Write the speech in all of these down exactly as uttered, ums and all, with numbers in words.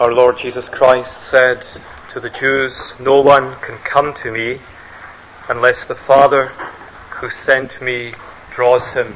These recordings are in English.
Our Lord Jesus Christ said to the Jews, "No one can come to me unless the Father who sent me draws him."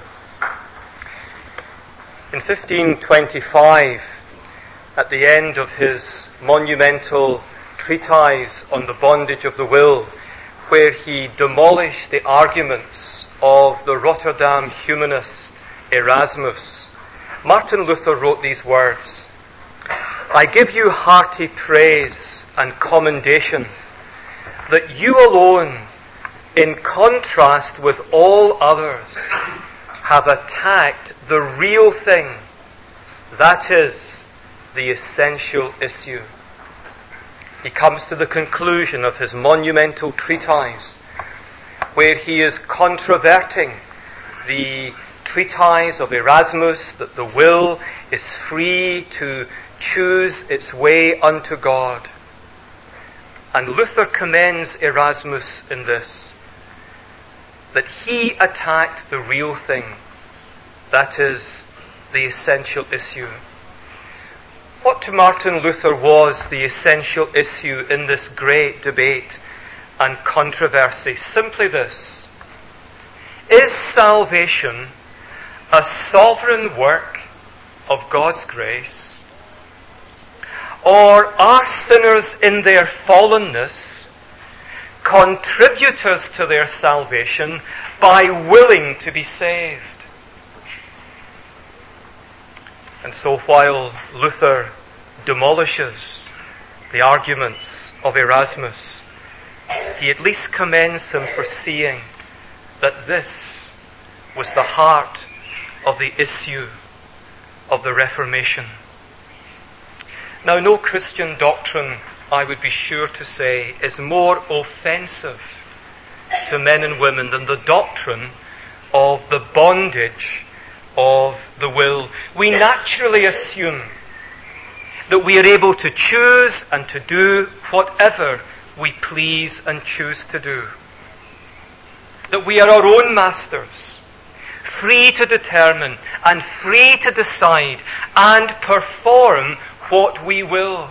In fifteen twenty-five, at the end of his monumental treatise on the bondage of the will, where he demolished the arguments of the Rotterdam humanist Erasmus, Martin Luther wrote these words: "I give you hearty praise and commendation that you alone, in contrast with all others, have attacked the real thing, that is, the essential issue." He comes to the conclusion of his monumental treatise, where he is controverting the treatise of Erasmus that the will is free to choose its way unto God. And Luther commends Erasmus in this, that he attacked the real thing, that is, the essential issue. What to Martin Luther was the essential issue in this great debate and controversy? Simply this: is salvation a sovereign work of God's grace, or are sinners in their fallenness contributors to their salvation by willing to be saved? And so while Luther demolishes the arguments of Erasmus, he at least commends him for seeing that this was the heart of the issue of the Reformation. Now, no Christian doctrine, I would be sure to say, is more offensive to men and women than the doctrine of the bondage of the will. We naturally assume that we are able to choose and to do whatever we please and choose to do. That we are our own masters, free to determine and free to decide and perform what we will.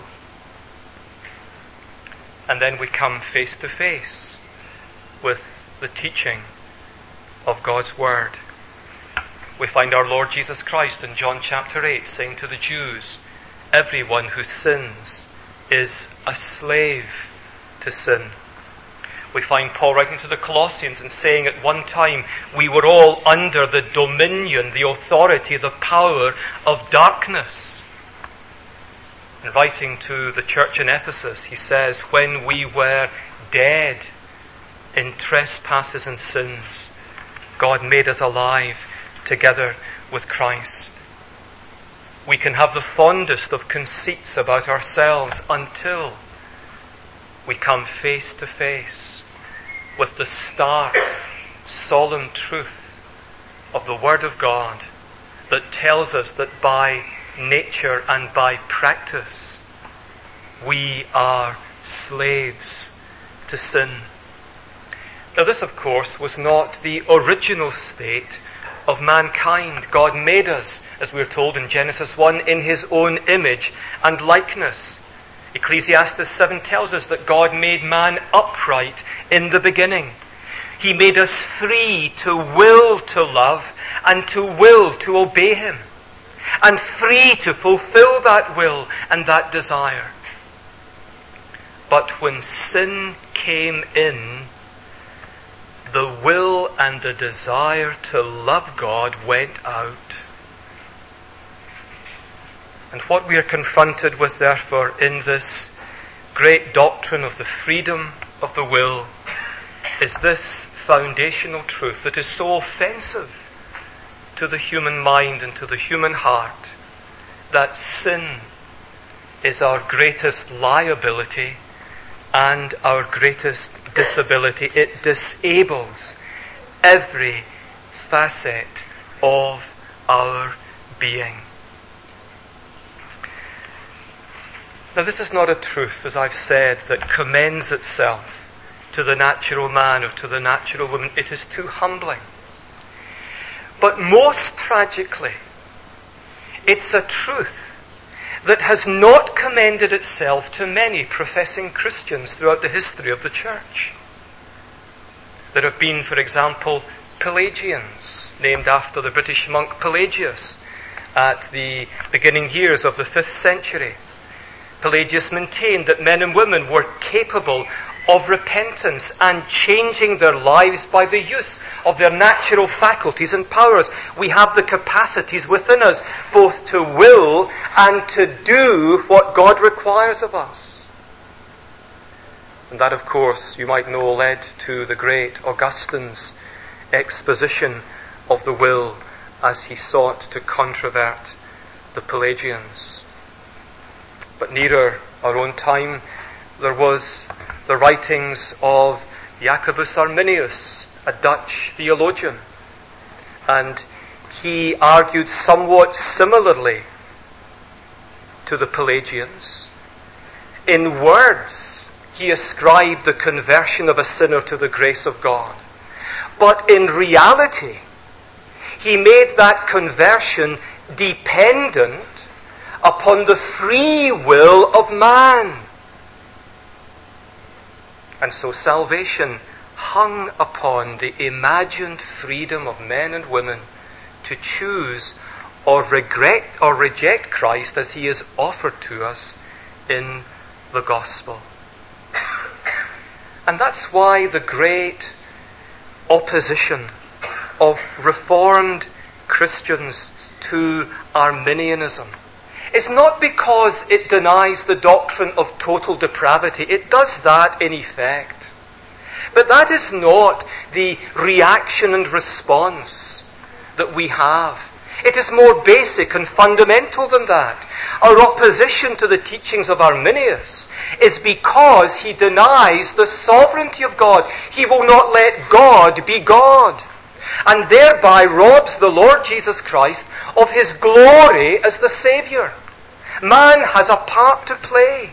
And then we come face to face with the teaching of God's Word. We find our Lord Jesus Christ in John chapter eight saying to the Jews, "Everyone who sins is a slave to sin." We find Paul writing to the Colossians and saying at one time we were all under the dominion, the authority, the power of darkness. And writing to the church in Ephesus, he says, "When we were dead in trespasses and sins, God made us alive together with Christ." We can have the fondest of conceits about ourselves until we come face to face with the stark, solemn truth of the Word of God that tells us that by nature and by practice we are slaves to sin. Now this, of course, was not the original state of mankind. God made us, as we are told in Genesis one, in his own image and likeness. Ecclesiastes seven tells us that God made man upright in the beginning. He made us free to will to love and to will to obey him, and free to fulfill that will and that desire. But when sin came in, the will and the desire to love God went out. And what we are confronted with, therefore, in this great doctrine of the freedom of the will is this foundational truth that is so offensive to the human mind and to the human heart, that sin is our greatest liability and our greatest disability. It disables every facet of our being. Now, this is not a truth, as I've said, that commends itself to the natural man or to the natural woman. It is too humbling. But most tragically, it's a truth that has not commended itself to many professing Christians throughout the history of the church. There have been, for example, Pelagians, named after the British monk Pelagius at the beginning years of the fifth century. Pelagius maintained that men and women were capable of repentance and changing their lives by the use of their natural faculties and powers. We have the capacities within us both to will and to do what God requires of us. And that, of course, you might know, led to the great Augustine's exposition of the will as he sought to controvert the Pelagians. But nearer our own time, there was the writings of Jacobus Arminius, a Dutch theologian. And he argued somewhat similarly to the Pelagians. In words, he ascribed the conversion of a sinner to the grace of God. But in reality, he made that conversion dependent upon the free will of man. And so salvation hung upon the imagined freedom of men and women to choose or regret or reject Christ as he is offered to us in the gospel. And that's why the great opposition of Reformed Christians to Arminianism is not because it denies the doctrine of total depravity. It does that in effect. But that is not the reaction and response that we have. It is more basic and fundamental than that. Our opposition to the teachings of Arminius is because he denies the sovereignty of God. He will not let God be God, and thereby robs the Lord Jesus Christ of his glory as the Saviour. Man has a part to play.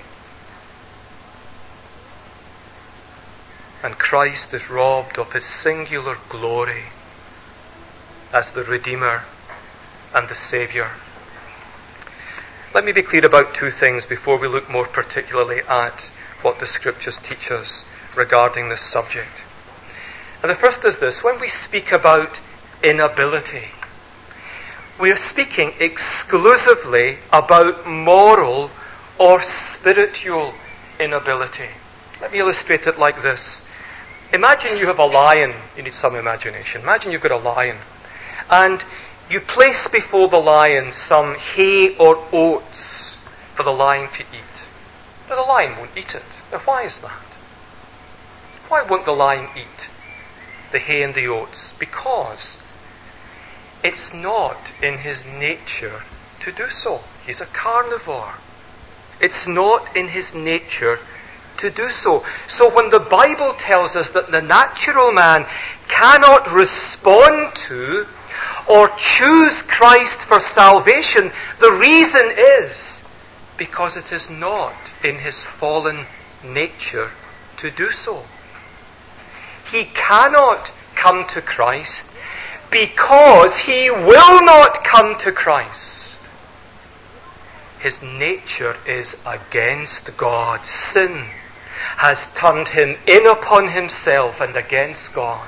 And Christ is robbed of his singular glory as the Redeemer and the Saviour. Let me be clear about two things before we look more particularly at what the Scriptures teach us regarding this subject. And the first is this: when we speak about inability, we are speaking exclusively about moral or spiritual inability. Let me illustrate it like this. Imagine you have a lion. You need some imagination. Imagine you've got a lion, and you place before the lion some hay or oats for the lion to eat. But the lion won't eat it. Now, why is that? Why won't the lion eat the hay and the oats? Because it's not in his nature to do so. He's a carnivore. It's not in his nature to do so. So when the Bible tells us that the natural man cannot respond to or choose Christ for salvation, the reason is because it is not in his fallen nature to do so. He cannot come to Christ because he will not come to Christ. His nature is against God. Sin has turned him in upon himself and against God.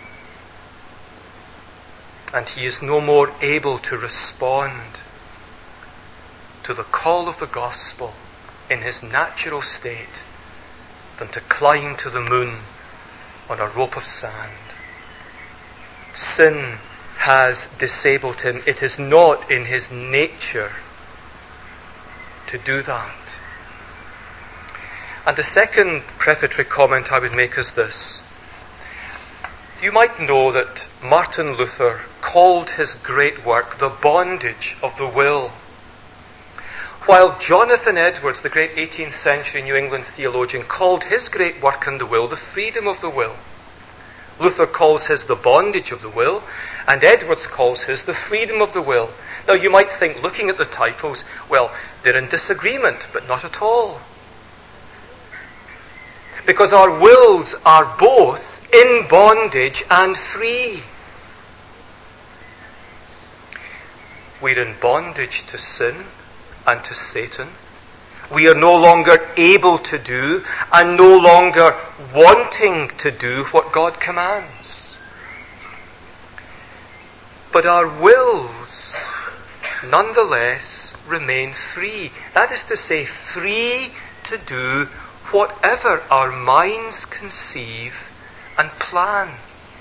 And he is no more able to respond to the call of the gospel in his natural state than to climb to the moon on a rope of sand. Sin has disabled him. It is not in his nature to do that. And the second prefatory comment I would make is this. You might know that Martin Luther called his great work the bondage of the will, while Jonathan Edwards, the great eighteenth century New England theologian, called his great work on the will the freedom of the will. Luther calls his the bondage of the will, and Edwards calls his the freedom of the will. Now you might think, looking at the titles, well, they're in disagreement, but not at all. Because our wills are both in bondage and free. We're in bondage to sin and to Satan. We are no longer able to do and no longer wanting to do what God commands. But our wills, nonetheless, remain free. That is to say, free to do whatever our minds conceive and plan.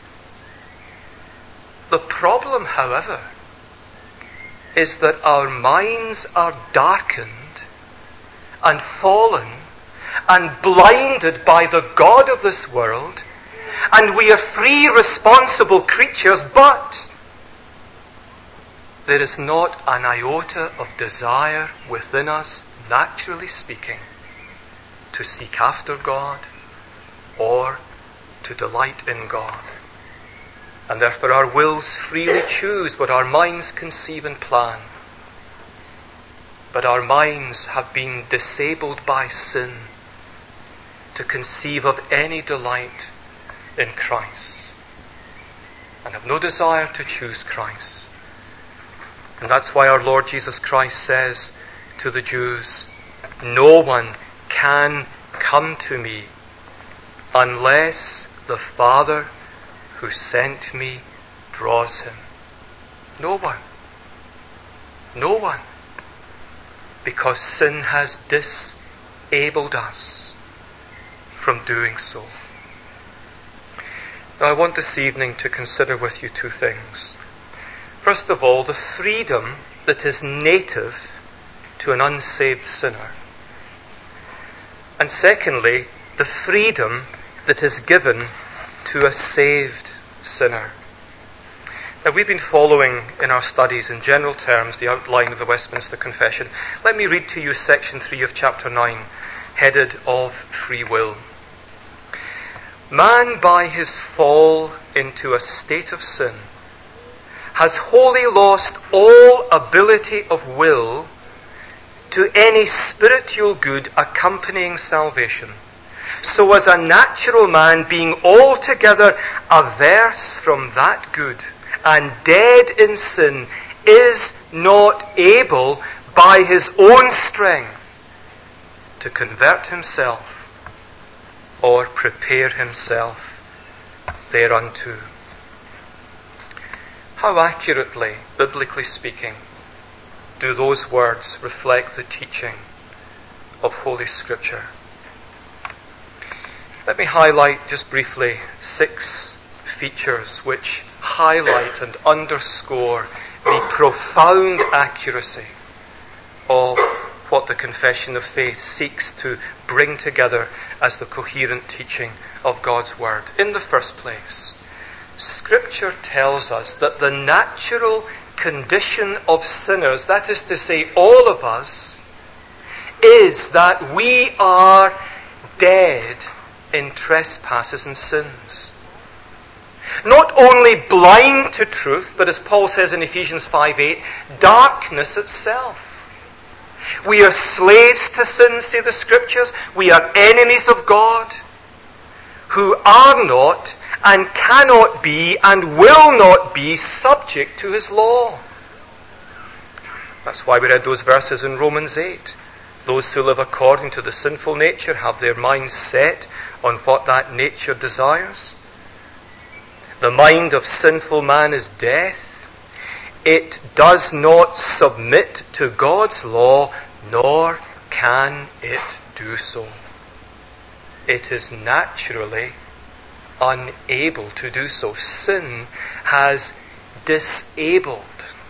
The problem, however, is that our minds are darkened and fallen and blinded by the God of this world, and we are free, responsible creatures, but there is not an iota of desire within us, naturally speaking, to seek after God or to delight in God. And therefore our wills freely choose what our minds conceive and plan. But our minds have been disabled by sin to conceive of any delight in Christ, and have no desire to choose Christ. And that's why our Lord Jesus Christ says to the Jews, "No one can come to me unless the Father who sent me draws him." No one. No one. Because sin has disabled us from doing so. Now I want this evening to consider with you two things. First of all, the freedom that is native to an unsaved sinner. And secondly, the freedom that is given to a saved sinner. Now, we've been following in our studies, in general terms, the outline of the Westminster Confession. Let me read to you section three of chapter nine, headed of free will. Man, by his fall into a state of sin, has wholly lost all ability of will to any spiritual good accompanying salvation, so as a natural man, being altogether averse from that good and dead in sin, is not able by his own strength to convert himself or prepare himself thereunto. How accurately, biblically speaking, do those words reflect the teaching of Holy Scripture? Let me highlight just briefly six features which highlight and underscore the profound accuracy of what the Confession of Faith seeks to bring together as the coherent teaching of God's Word. In the first place, Scripture tells us that the natural condition of sinners, that is to say, all of us, is that we are dead in trespasses and sins. Not only blind to truth, but as Paul says in Ephesians five eight, darkness itself. We are slaves to sin, say the Scriptures. We are enemies of God, who are not and cannot be and will not be subject to His law. That's why we read those verses in Romans eight. Those who live according to the sinful nature have their minds set on what that nature desires. The mind of sinful man is death. It does not submit to God's law, nor can it do so. It is naturally unable to do so. Sin has disabled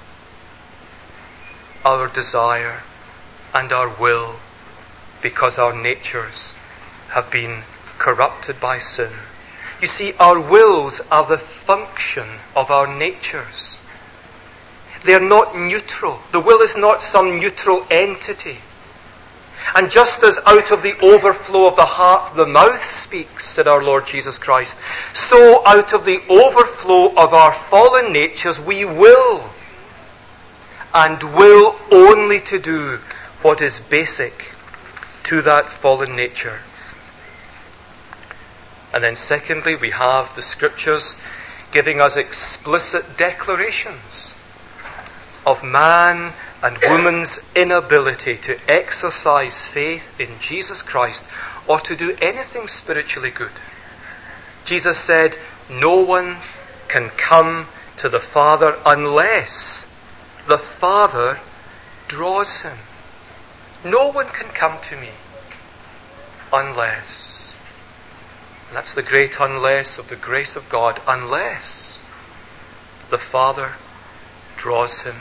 our desire and our will because our natures have been corrupted by sin. You see, our wills are the function of our natures. They are not neutral. The will is not some neutral entity. And just as out of the overflow of the heart the mouth speaks, said our Lord Jesus Christ, so out of the overflow of our fallen natures we will, and will only to do what is basic to that fallen nature. And then secondly, we have the Scriptures giving us explicit declarations of man and woman's inability to exercise faith in Jesus Christ or to do anything spiritually good. Jesus said, no one can come to the Father unless the Father draws him. No one can come to me unless. And that's the great unless of the grace of God. Unless the Father draws him.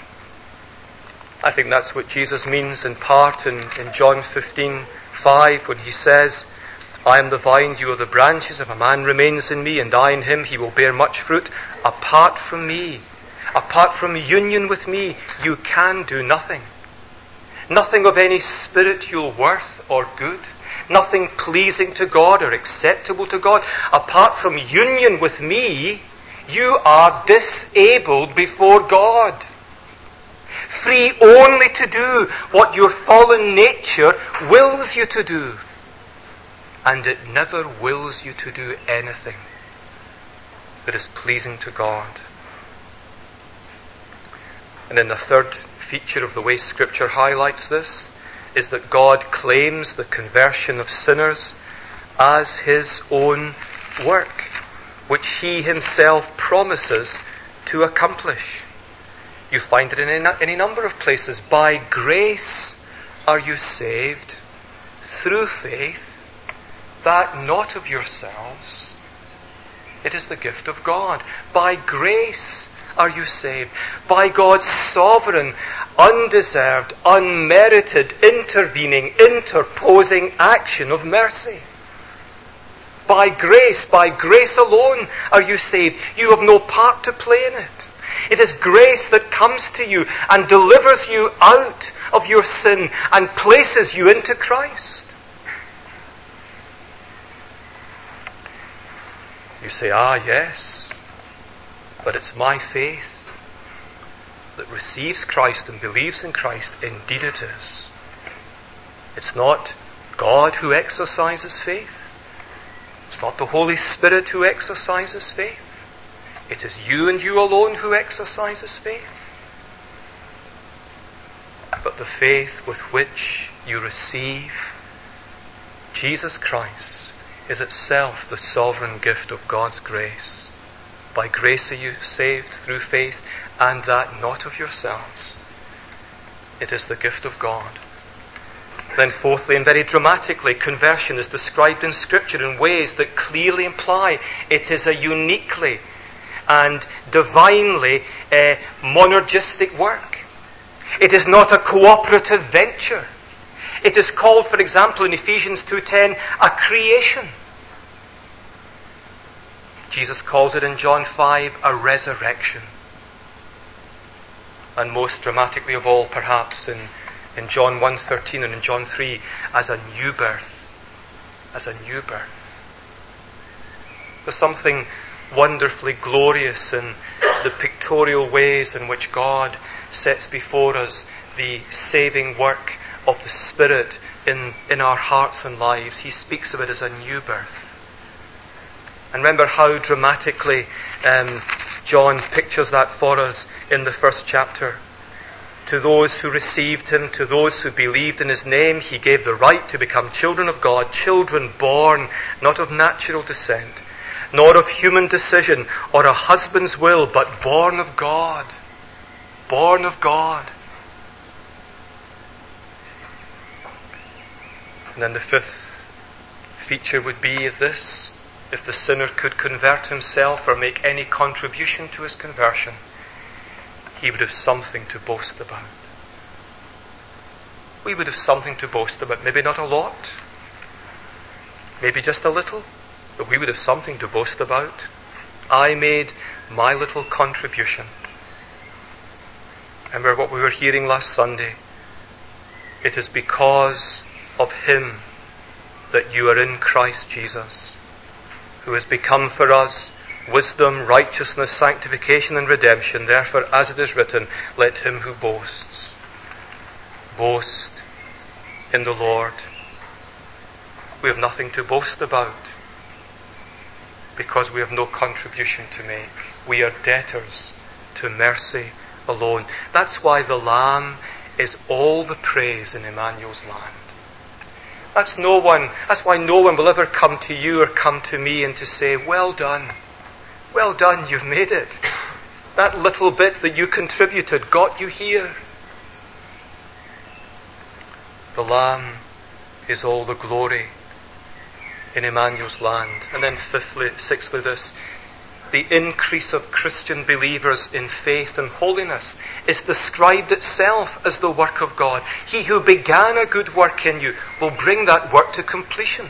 I think that's what Jesus means in part in, in John fifteen five when he says, I am the vine, you are the branches. If a man remains in me and I in him, he will bear much fruit. Apart from me, apart from union with me, you can do nothing. Nothing of any spiritual worth or good. Nothing pleasing to God or acceptable to God. Apart from union with me, you are disabled before God. Free only to do what your fallen nature wills you to do. And it never wills you to do anything that is pleasing to God. And then the third feature of the way Scripture highlights this is that God claims the conversion of sinners as his own work, which he himself promises to accomplish. You find it in any number of places. By grace are you saved through faith, that not of yourselves. It is the gift of God. By grace are you saved. By God's sovereign, undeserved, unmerited, intervening, interposing action of mercy. By grace, by grace alone are you saved. You have no part to play in it. It is grace that comes to you and delivers you out of your sin and places you into Christ. You say, ah, yes, but it's my faith that receives Christ and believes in Christ. Indeed it is. It's not God who exercises faith. It's not the Holy Spirit who exercises faith. It is you and you alone who exercises faith. But the faith with which you receive Jesus Christ is itself the sovereign gift of God's grace. By grace are you saved through faith, and that not of yourselves. It is the gift of God. Then fourthly, and very dramatically, conversion is described in Scripture in ways that clearly imply it is a uniquely and divinely uh, monergistic work. It is not a cooperative venture. It is called, for example, in Ephesians two ten, a creation. Jesus calls it in John five a resurrection. And most dramatically of all, perhaps, in, in John one thirteen and in John three, as a new birth. As a new birth. There's something wonderfully glorious in the pictorial ways in which God sets before us the saving work of the Spirit in, in our hearts and lives. He speaks of it as a new birth. And remember how dramatically um, John pictures that for us in the first chapter. To those who received him, to those who believed in his name, he gave the right to become children of God, children born not of natural descent, nor of human decision or a husband's will, but born of God. Born of God. And then the fifth feature would be this: if the sinner could convert himself or make any contribution to his conversion, he would have something to boast about. We would have something to boast about. Maybe not a lot, maybe just a little, but we would have something to boast about. I made my little contribution. Remember what we were hearing last Sunday. It is because of him that you are in Christ Jesus, who has become for us wisdom, righteousness, sanctification and redemption. Therefore, as it is written, let him who boasts boast in the Lord. We have nothing to boast about because we have no contribution to make. We are debtors to mercy alone. That's why the Lamb is all the praise in Emmanuel's land. That's no one, that's why no one will ever come to you or come to me and to say, well done, well done, you've made it. That little bit that you contributed got you here. The Lamb is all the glory in Emmanuel's land. And then fifthly, sixthly this, the increase of Christian believers in faith and holiness is described itself as the work of God. He who began a good work in you will bring that work to completion.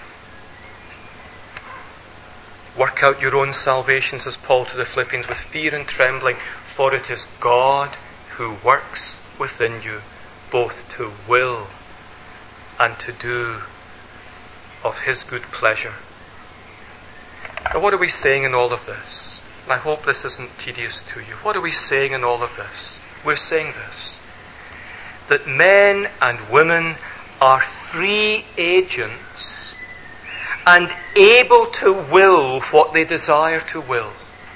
Work out your own salvation, says Paul to the Philippians, with fear and trembling, for it is God who works within you, both to will and to do of his good pleasure. Now, what are we saying in all of this? And I hope this isn't tedious to you. What are we saying in all of this? We're saying this, that men and women are free agents and able to will what they desire to will.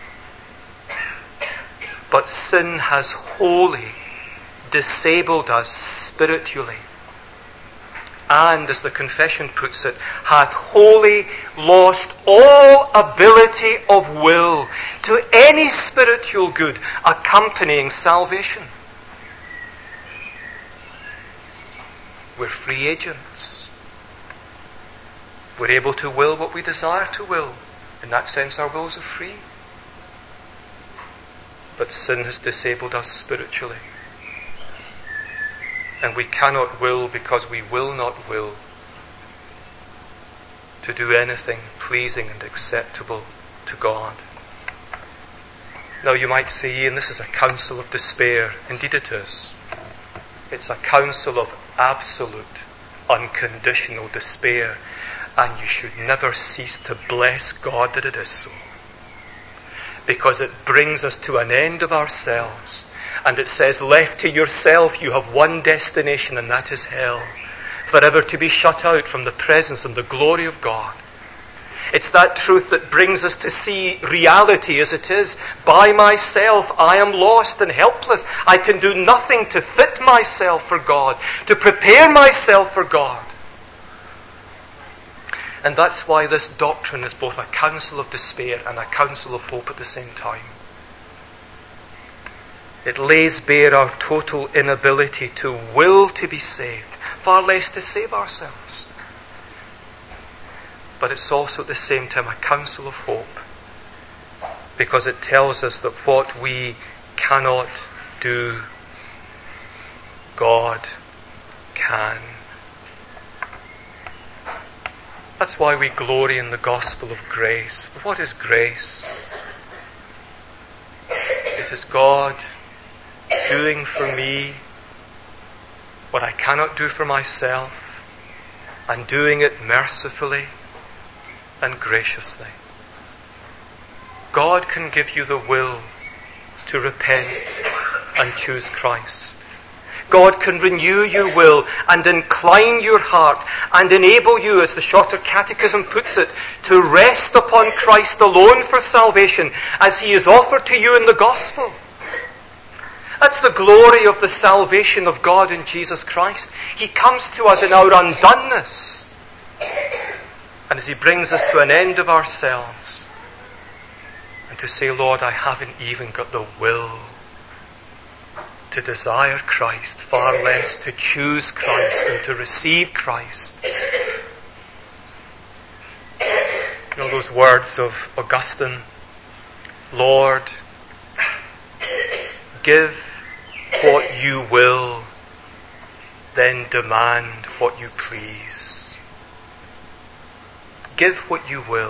But sin has wholly disabled us spiritually. And, as the confession puts it, hath wholly lost all ability of will to any spiritual good accompanying salvation. We're free agents. We're able to will what we desire to will. In that sense, our wills are free. But sin has disabled us spiritually. And we cannot will because we will not will to do anything pleasing and acceptable to God. Now you might say, and this is a counsel of despair. Indeed it is. It's a counsel of absolute, unconditional despair. And you should never cease to bless God that it is so. Because it brings us to an end of ourselves. And it says, left to yourself, you have one destination, and that is hell. Forever to be shut out from the presence and the glory of God. It's that truth that brings us to see reality as it is. By myself, I am lost and helpless. I can do nothing to fit myself for God, to prepare myself for God. And that's why this doctrine is both a counsel of despair and a counsel of hope at the same time. It lays bare our total inability to will to be saved, far less to save ourselves. But it's also at the same time a counsel of hope, because it tells us that what we cannot do, God can. That's why we glory in the gospel of grace. But what is grace? It is God doing for me what I cannot do for myself, and doing it mercifully and graciously. God can give you the will to repent and choose Christ. God can renew your will and incline your heart and enable you, as the Shorter Catechism puts it, to rest upon Christ alone for salvation as he is offered to you in the gospel. That's the glory of the salvation of God in Jesus Christ. He comes to us in our undoneness. And as he brings us to an end of ourselves, and to say, Lord, I haven't even got the will to desire Christ, far less to choose Christ and to receive Christ. You know those words of Augustine, Lord, give what you will, then demand what you please. Give what you will,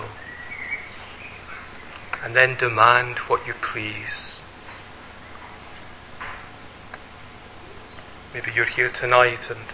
and then demand what you please. Maybe you're here tonight and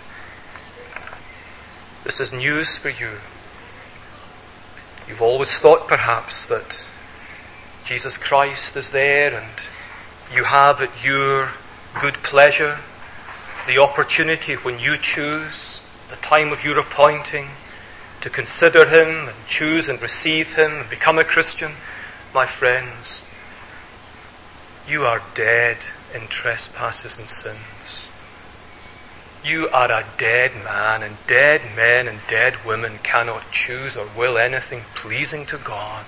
this is news for you. You've always thought perhaps that Jesus Christ is there and you have at your good pleasure the opportunity when you choose, the time of your appointing, to consider him and choose and receive him and become a Christian. My friends, you are dead in trespasses and sins. You are a dead man, and dead men and dead women cannot choose or will anything pleasing to God.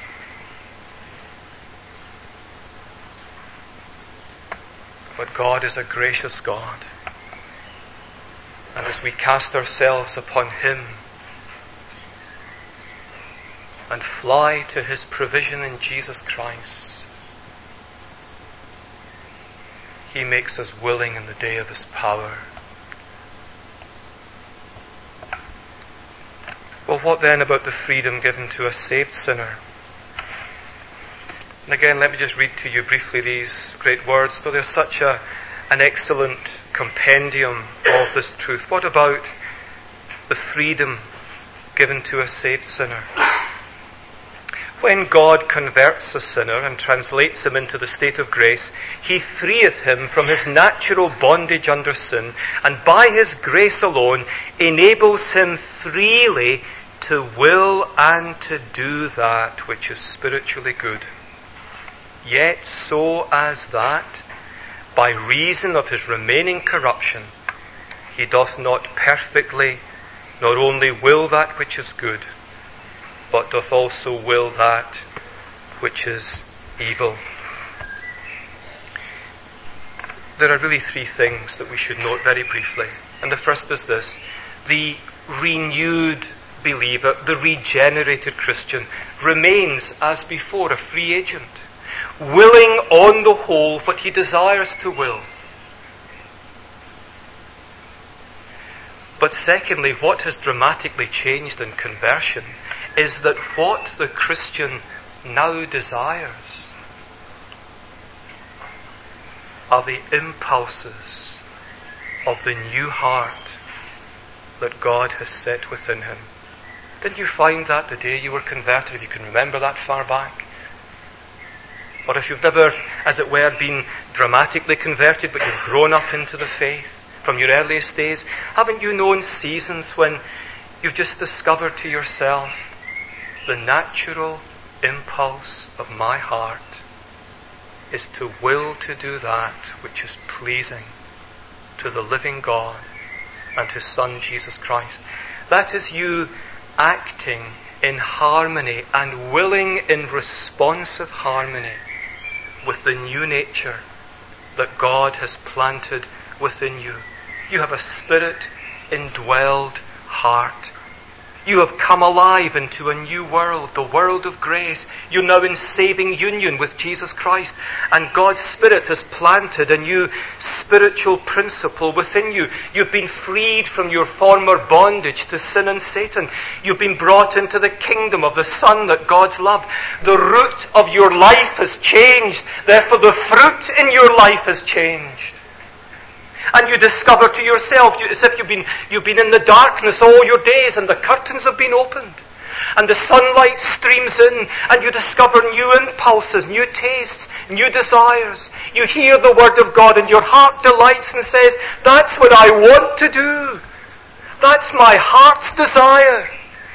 But God is a gracious God. And as we cast ourselves upon Him and fly to His provision in Jesus Christ, He makes us willing in the day of His power. Well, what then about the freedom given to a saved sinner? And again, let me just read to you briefly these great words, for they're such a, an excellent compendium of this truth. What about the freedom given to a saved sinner? When God converts a sinner and translates him into the state of grace, He freeth him from his natural bondage under sin, and by His grace alone enables him freely to will and to do that which is spiritually good. Yet so as that, by reason of his remaining corruption, he doth not perfectly not only will that which is good, but doth also will that which is evil. There are really three things that we should note very briefly. And the first is this: the renewed believer, the regenerated Christian, remains as before a free agent, willing on the whole what he desires to will. But secondly, what has dramatically changed in conversion is that what the Christian now desires are the impulses of the new heart that God has set within him. Didn't you find that the day you were converted, if you can remember that far back? Or if you've never, as it were, been dramatically converted, but you've grown up into the faith from your earliest days, haven't you known seasons when you've just discovered to yourself the natural impulse of my heart is to will to do that which is pleasing to the living God and His Son Jesus Christ? That is you acting in harmony and willing in responsive harmony with the new nature that God has planted within you. You have a Spirit indwelled heart. You have come alive into a new world, the world of grace. You're now in saving union with Jesus Christ. And God's Spirit has planted a new spiritual principle within you. You've been freed from your former bondage to sin and Satan. You've been brought into the kingdom of the Son that God's loved. The root of your life has changed. Therefore, the fruit in your life has changed. And you discover to yourself, as if you've been, you've been in the darkness all your days and the curtains have been opened. And the sunlight streams in and you discover new impulses, new tastes, new desires. You hear the word of God and your heart delights and says, that's what I want to do. That's my heart's desire.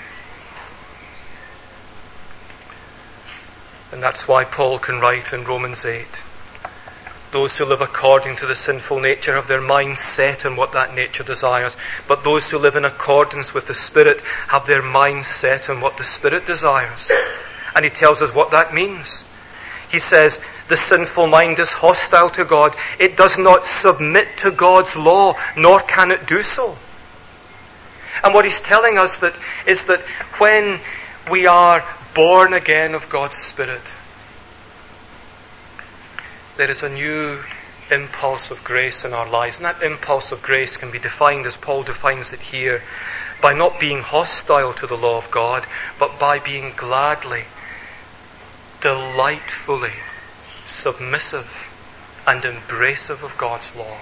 And that's why Paul can write in Romans eight, those who live according to the sinful nature have their minds set on what that nature desires. But those who live in accordance with the Spirit have their minds set on what the Spirit desires. And he tells us what that means. He says, the sinful mind is hostile to God. It does not submit to God's law, nor can it do so. And what he's telling us that is that when we are born again of God's Spirit, there is a new impulse of grace in our lives. And that impulse of grace can be defined, as Paul defines it here, by not being hostile to the law of God, but by being gladly, delightfully submissive and embracive of God's law.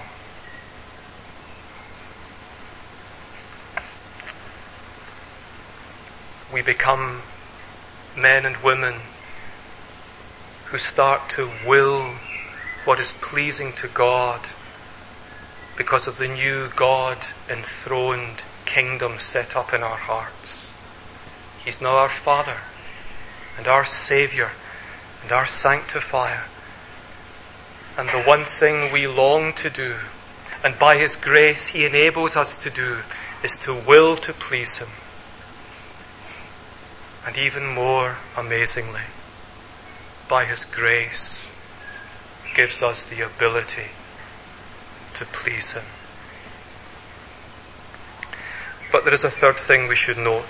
We become men and women who start to will what is pleasing to God because of the new God enthroned kingdom set up in our hearts. He's now our Father and our Saviour and our Sanctifier. And the one thing we long to do, and by His grace He enables us to do, is to will to please Him. And even more amazingly, by His grace, gives us the ability to please Him. But there is a third thing we should note.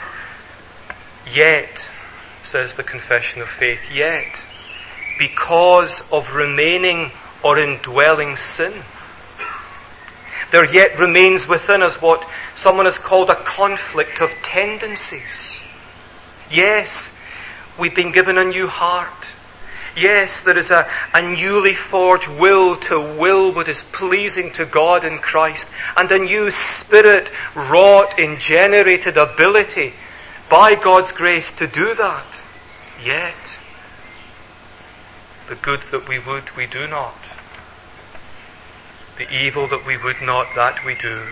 Yet, says the Confession of Faith, yet, because of remaining or indwelling sin, there yet remains within us what someone has called a conflict of tendencies. Yes, we've been given a new heart. Yes, there is a, a newly forged will to will what is pleasing to God in Christ, and a new spirit wrought in generated ability by God's grace to do that. Yet, the good that we would, we do not. The evil that we would not, that we do.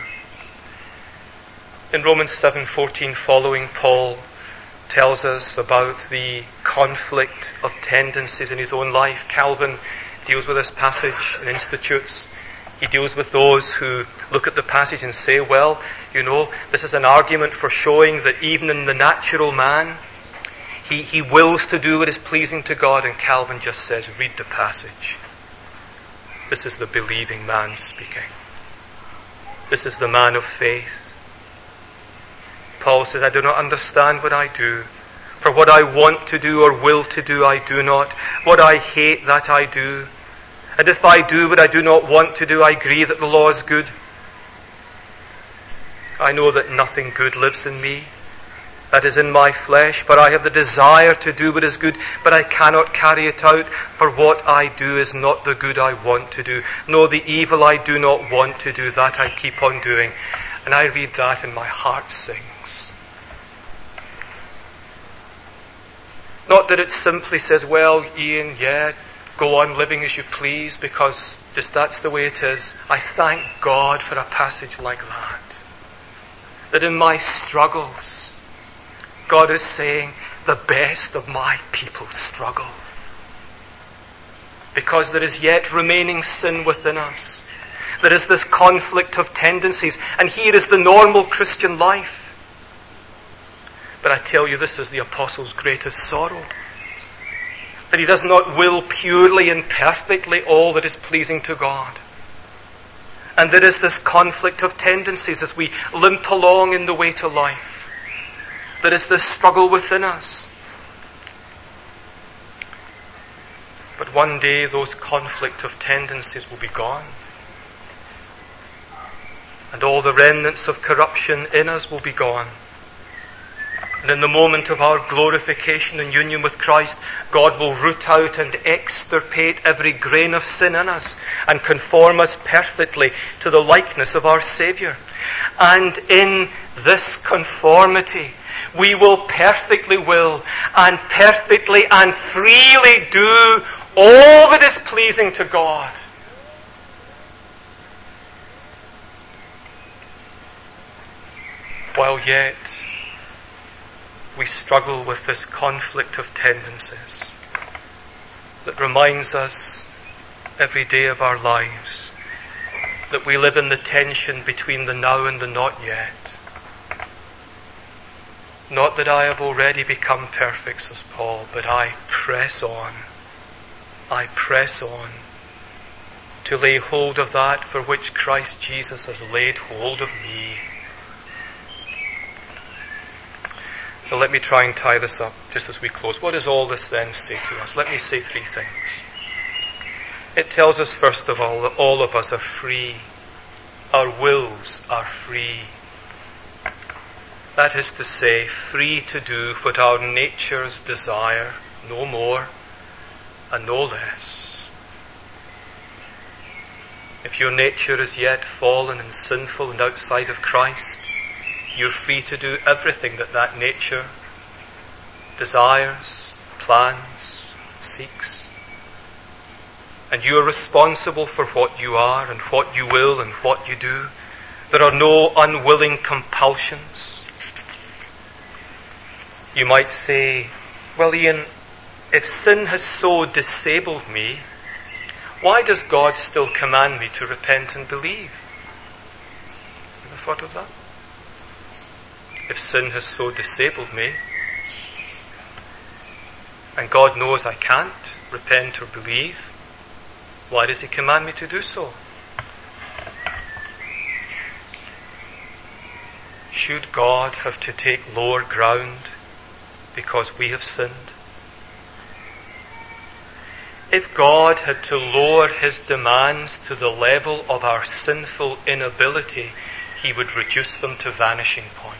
In Romans seven fourteen following, Paul tells us about the conflict of tendencies in his own life. Calvin deals with this passage in Institutes. He deals with those who look at the passage and say, well, you know, this is an argument for showing that even in the natural man, he, he wills to do what is pleasing to God. And Calvin just says, read the passage. This is the believing man speaking. This is the man of faith. Paul says, I do not understand what I do. For what I want to do or will to do, I do not. What I hate, that I do. And if I do what I do not want to do, I agree that the law is good. I know that nothing good lives in me, that is in my flesh, for I have the desire to do what is good, but I cannot carry it out, for what I do is not the good I want to do, nor the evil I do not want to do, that I keep on doing. And I read that and my heart sings. Not that it simply says, well, Ian, yeah, go on living as you please, because just that's the way it is. I thank God for a passage like that. That in my struggles, God is saying, the best of my people struggle. Because there is yet remaining sin within us. There is this conflict of tendencies, and here is the normal Christian life. But I tell you, this is the apostle's greatest sorrow. That he does not will purely and perfectly all that is pleasing to God. And there is this conflict of tendencies as we limp along in the way to life. There is this struggle within us. But one day those conflict of tendencies will be gone. And all the remnants of corruption in us will be gone. And in the moment of our glorification and union with Christ, God will root out and extirpate every grain of sin in us and conform us perfectly to the likeness of our Saviour. And in this conformity, we will perfectly will and perfectly and freely do all that is pleasing to God. While yet we struggle with this conflict of tendencies that reminds us every day of our lives that we live in the tension between the now and the not yet. Not that I have already become perfect, says Paul, but I press on. I press on to lay hold of that for which Christ Jesus has laid hold of me. So let me try and tie this up just as we close. What does all this then say to us? Let me say three things. It tells us, first of all, that all of us are free. Our wills are free. That is to say, free to do what our natures desire, no more and no less. If your nature is yet fallen and sinful and outside of Christ, you're free to do everything that that nature desires, plans, seeks. And you are responsible for what you are and what you will and what you do. There are no unwilling compulsions. You might say, well, Ian, if sin has so disabled me, Why does God still command me to repent and believe? Have you ever thought of that? If sin has so disabled me, and God knows I can't repent or believe, why does he command me to do so? Should God have to take lower ground because we have sinned? If God had to lower his demands to the level of our sinful inability, he would reduce them to vanishing point.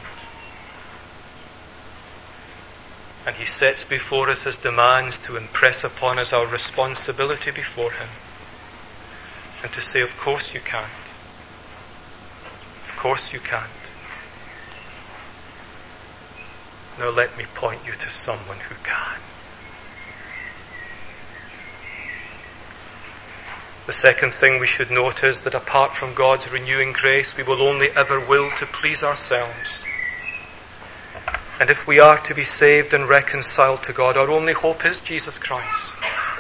And he sets before us his demands to impress upon us our responsibility before him. And to say, of course you can't. Of course you can't. Now let me point you to someone who can. The second thing we should note is that apart from God's renewing grace, we will only ever will to please ourselves. And if we are to be saved and reconciled to God, our only hope is Jesus Christ.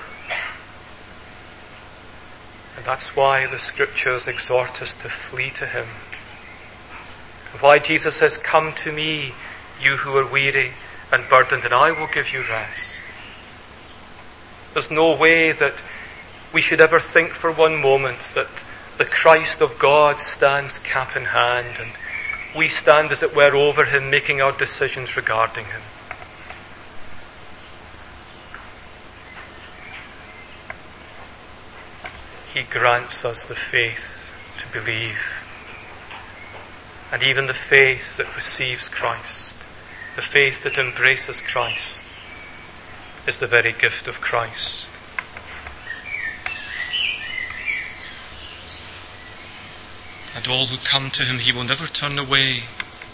And that's why the Scriptures exhort us to flee to him. And why Jesus says, "Come to me, you who are weary and burdened, and I will give you rest." There's no way that we should ever think for one moment that the Christ of God stands cap in hand and we stand, as it were, over him, making our decisions regarding him. He grants us the faith to believe, and even the faith that receives Christ, the faith that embraces Christ, is the very gift of Christ. And all who come to him, he will never turn away.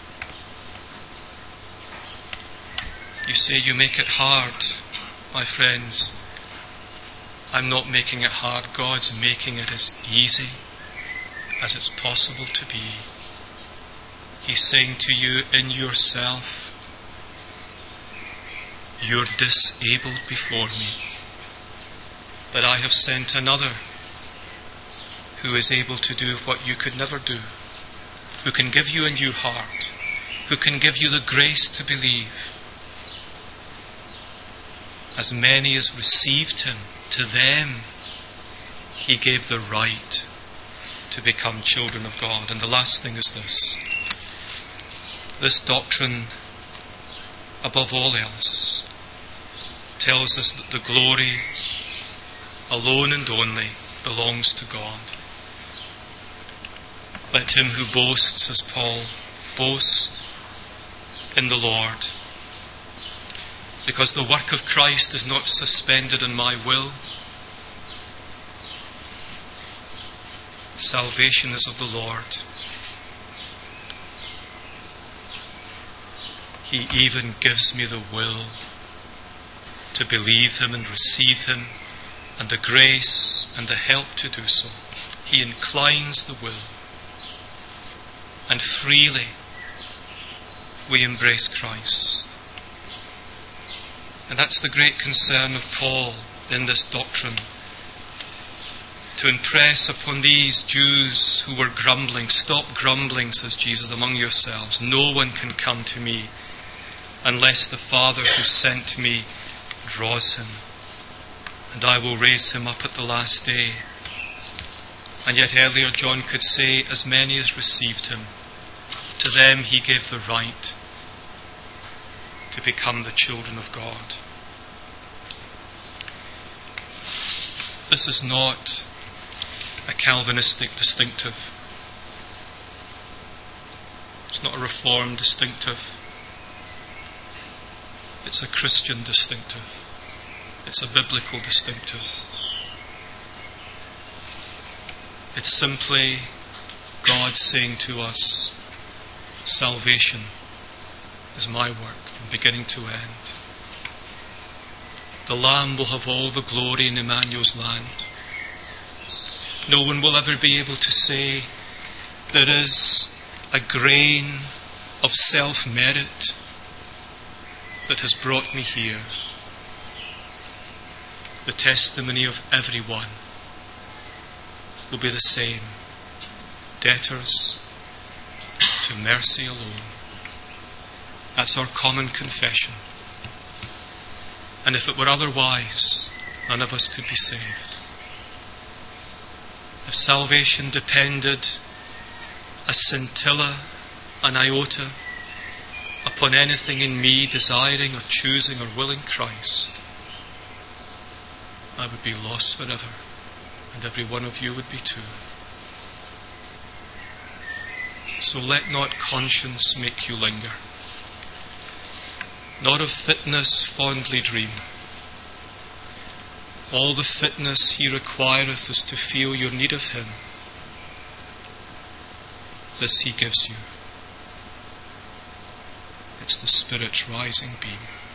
You say you make it hard, my friends. I'm not making it hard. God's making it as easy as it's possible to be. He's saying to you in yourself, you're disabled before me, but I have sent another who is able to do what you could never do, who can give you a new heart, who can give you the grace to believe. As many as received him, to them he gave the right to become children of God. And the last thing is this. This doctrine, above all else, tells us that the glory alone and only belongs to God. Let him who boasts, says Paul, boast in the Lord. Because the work of Christ is not suspended in my will. Salvation is of the Lord. He even gives me the will to believe him and receive him, and the grace and the help to do so. He inclines the will. And freely we embrace Christ. And that's the great concern of Paul in this doctrine. To impress upon these Jews who were grumbling, "Stop grumbling," says Jesus, "among yourselves. No one can come to me unless the Father who sent me draws him. And I will raise him up at the last day." And yet earlier John could say, as many as received him, to them he gave the right to become the children of God. This is not a Calvinistic distinctive. It's not a Reformed distinctive. It's a Christian distinctive. It's a biblical distinctive. It's simply God saying to us, salvation is my work from beginning to end. The Lamb will have all the glory in Emmanuel's land. No one will ever be able to say there is a grain of self-merit that has brought me here. The testimony of everyone will be the same, debtors to mercy alone. That's our common confession. And if it were otherwise, none of us could be saved. If salvation depended a scintilla, an iota, upon anything in me desiring or choosing or willing Christ, I would be lost forever, and every one of you would be too. So let not conscience make you linger, nor of fitness fondly dream. All the fitness he requireth is to feel your need of him. This he gives you. It's the Spirit's rising beam.